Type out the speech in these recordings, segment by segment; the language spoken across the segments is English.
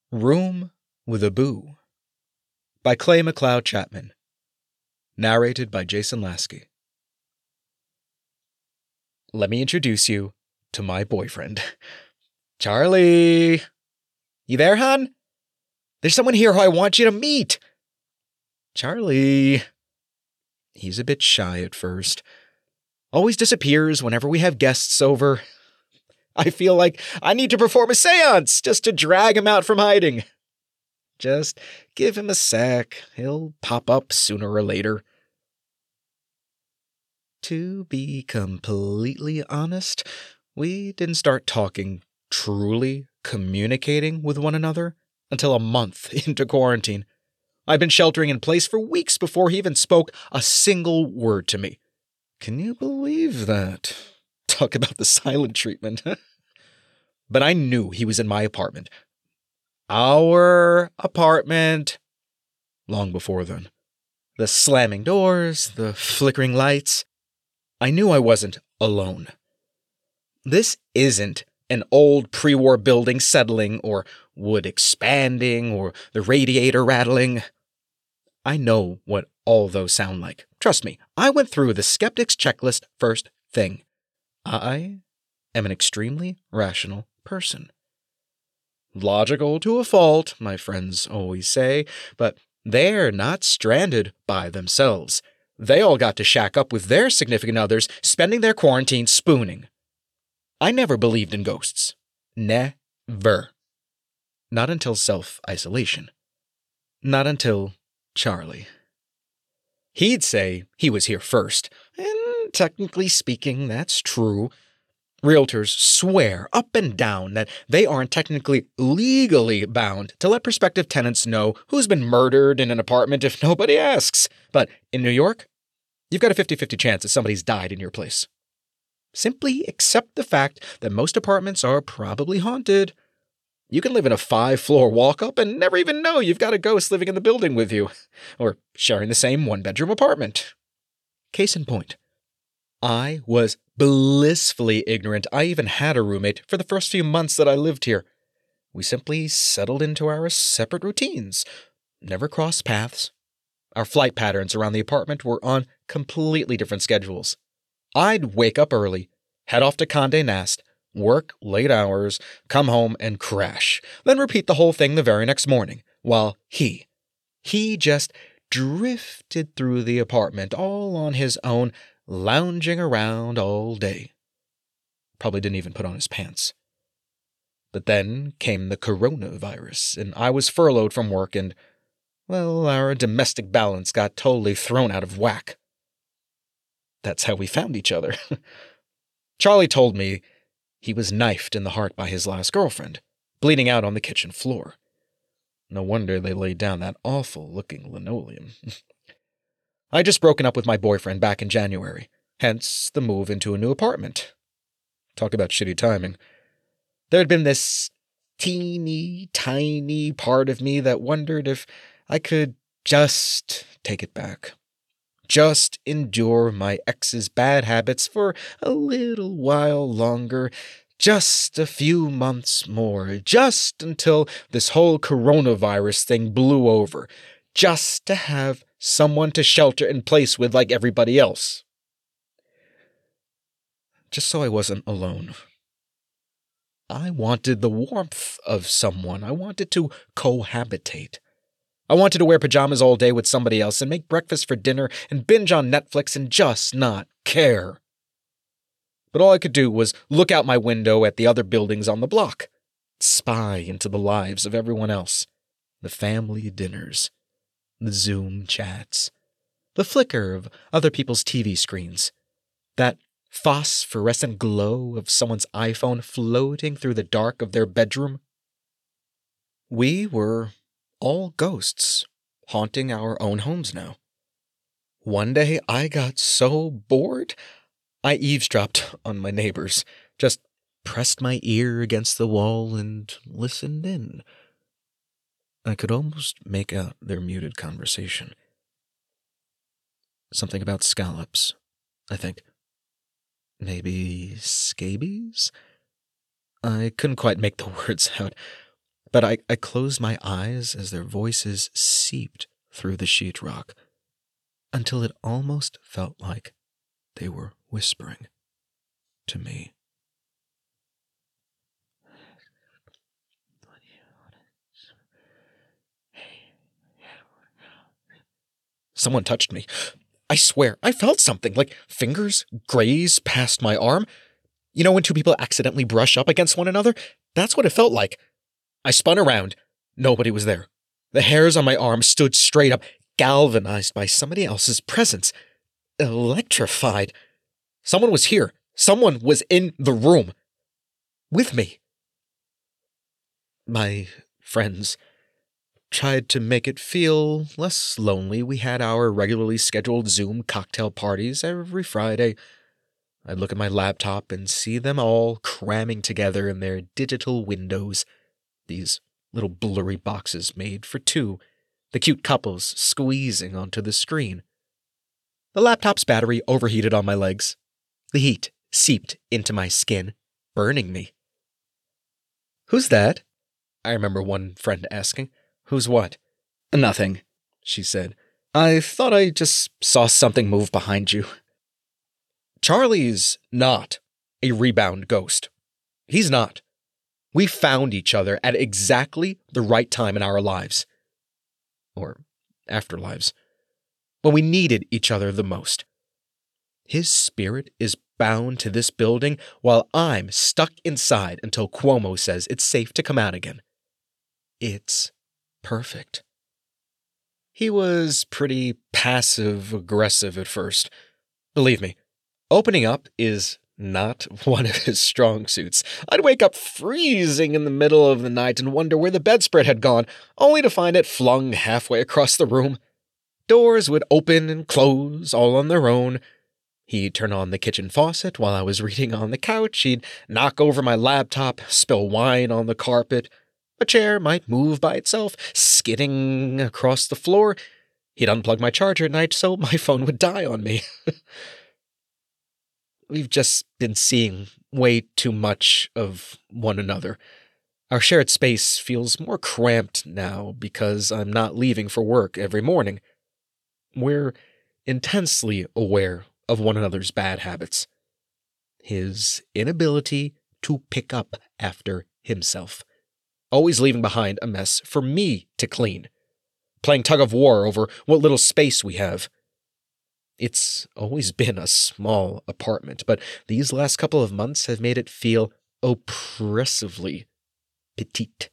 Room with a Boo by Clay McLeod Chapman. Narrated by Jason Lasky. Let me introduce you to my boyfriend. Charlie! You there, hon? There's someone here who I want you to meet. Charlie. He's a bit shy at first. Always disappears whenever we have guests over. I feel like I need to perform a seance just to drag him out from hiding. Just give him a sec. He'll pop up sooner or later. To be completely honest, we didn't start talking, truly communicating with one another until a month into quarantine. I'd been sheltering in place for weeks before he even spoke a single word to me. Can you believe that? Talk about the silent treatment. But I knew he was in my apartment. Our apartment. Long before then. The slamming doors, the flickering lights. I knew I wasn't alone. This isn't an old pre-war building settling, or wood expanding, or the radiator rattling. I know what all those sound like. Trust me, I went through the skeptic's checklist first thing. I am an extremely rational person. Logical to a fault, my friends always say, but they're not stranded by themselves. They all got to shack up with their significant others, spending their quarantine spooning. I never believed in ghosts. Never. Not until self-isolation. Not until Charlie. He'd say he was here first, and technically speaking, that's true. Realtors swear up and down that they aren't technically legally bound to let prospective tenants know who's been murdered in an apartment if nobody asks. But in New York, you've got a 50-50 chance that somebody's died in your place. Simply accept the fact that most apartments are probably haunted. You can live in a 5-floor walk-up and never even know you've got a ghost living in the building with you, or sharing the same 1-bedroom apartment. Case in point. I was blissfully ignorant I even had a roommate for the first few months that I lived here. We simply settled into our separate routines, never crossed paths. Our flight patterns around the apartment were on completely different schedules. I'd wake up early, head off to Condé Nast, work late hours, come home and crash, then repeat the whole thing the very next morning, while he just drifted through the apartment all on his own, lounging around all day. Probably didn't even put on his pants. But then came the coronavirus, and I was furloughed from work, and, well, our domestic balance got totally thrown out of whack. That's how we found each other. Charlie told me he was knifed in the heart by his last girlfriend, bleeding out on the kitchen floor. No wonder they laid down that awful-looking linoleum. I'd just broken up with my boyfriend back in January, hence the move into a new apartment. Talk about shitty timing. There had been this teeny, tiny part of me that wondered if I could just take it back. Just endure my ex's bad habits for a little while longer, just a few months more, just until this whole coronavirus thing blew over, just to have someone to shelter in place with like everybody else. Just so I wasn't alone. I wanted the warmth of someone. I wanted to cohabitate. I wanted to wear pajamas all day with somebody else and make breakfast for dinner and binge on Netflix and just not care. But all I could do was look out my window at the other buildings on the block, spy into the lives of everyone else, the family dinners, the Zoom chats, the flicker of other people's TV screens, that phosphorescent glow of someone's iPhone floating through the dark of their bedroom. We were all ghosts, haunting our own homes now. One day I got so bored, I eavesdropped on my neighbors, just pressed my ear against the wall and listened in. I could almost make out their muted conversation. Something about scallops, I think. Maybe scabies? I couldn't quite make the words out. but I closed my eyes as their voices seeped through the sheetrock until it almost felt like they were whispering to me. Someone touched me. I swear, I felt something, like fingers graze past my arm. You know when two people accidentally brush up against one another? That's what it felt like. I spun around. Nobody was there. The hairs on my arm stood straight up, galvanized by somebody else's presence. Electrified. Someone was here. Someone was in the room. With me. My friends tried to make it feel less lonely. We had our regularly scheduled Zoom cocktail parties every Friday. I'd look at my laptop and see them all cramming together in their digital windows. These little blurry boxes made for two, the cute couples squeezing onto the screen. The laptop's battery overheated on my legs. The heat seeped into my skin, burning me. "Who's that?" I remember one friend asking. "Who's what?" "Nothing," she said. "I thought I just saw something move behind you." Charlie's not a rebound ghost. He's not. We found each other at exactly the right time in our lives. Or afterlives. When we needed each other the most. His spirit is bound to this building while I'm stuck inside until Cuomo says it's safe to come out again. It's perfect. He was pretty passive-aggressive at first. Believe me, opening up is not one of his strong suits. I'd wake up freezing in the middle of the night and wonder where the bedspread had gone, only to find it flung halfway across the room. Doors would open and close all on their own. He'd turn on the kitchen faucet while I was reading on the couch. He'd knock over my laptop, spill wine on the carpet. A chair might move by itself, skidding across the floor. He'd unplug my charger at night so my phone would die on me. We've just been seeing way too much of one another. Our shared space feels more cramped now because I'm not leaving for work every morning. We're intensely aware of one another's bad habits. His inability to pick up after himself. Always leaving behind a mess for me to clean. Playing tug of war over what little space we have. It's always been a small apartment, but these last couple of months have made it feel oppressively petite.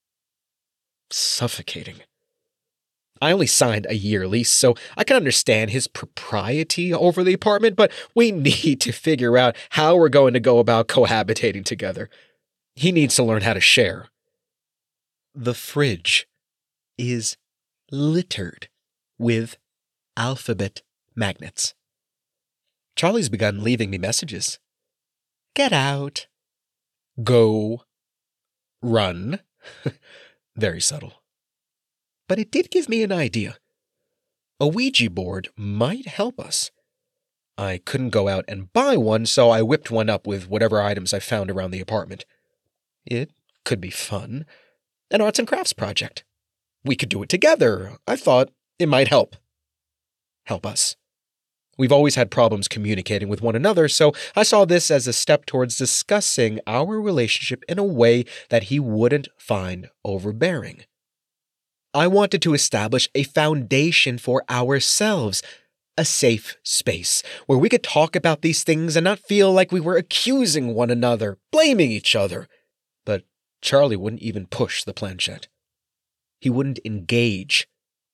Suffocating. I only signed a year lease, so I can understand his propriety over the apartment, but we need to figure out how we're going to go about cohabitating together. He needs to learn how to share. The fridge is littered with alphabet magnets. Charlie's begun leaving me messages. Get out. Go. Run. Very subtle. But it did give me an idea. A Ouija board might help us. I couldn't go out and buy one, so I whipped one up with whatever items I found around the apartment. It could be fun. An arts and crafts project. We could do it together. I thought it might help. Help us. We've always had problems communicating with one another, so I saw this as a step towards discussing our relationship in a way that he wouldn't find overbearing. I wanted to establish a foundation for ourselves, a safe space where we could talk about these things and not feel like we were accusing one another, blaming each other. But Charlie wouldn't even push the planchette. He wouldn't engage.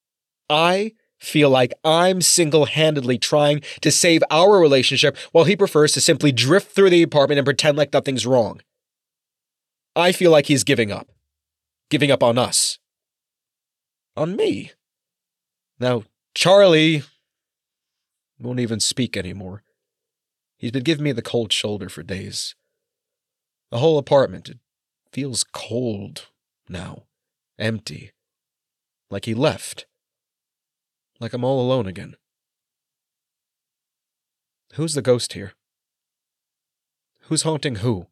I feel like I'm single-handedly trying to save our relationship while he prefers to simply drift through the apartment and pretend like nothing's wrong. I feel like he's giving up. Giving up on us. On me. Now, Charlie won't even speak anymore. He's been giving me the cold shoulder for days. The whole apartment, it feels cold now. Empty. Like he left. Like I'm all alone again. Who's the ghost here? Who's haunting who?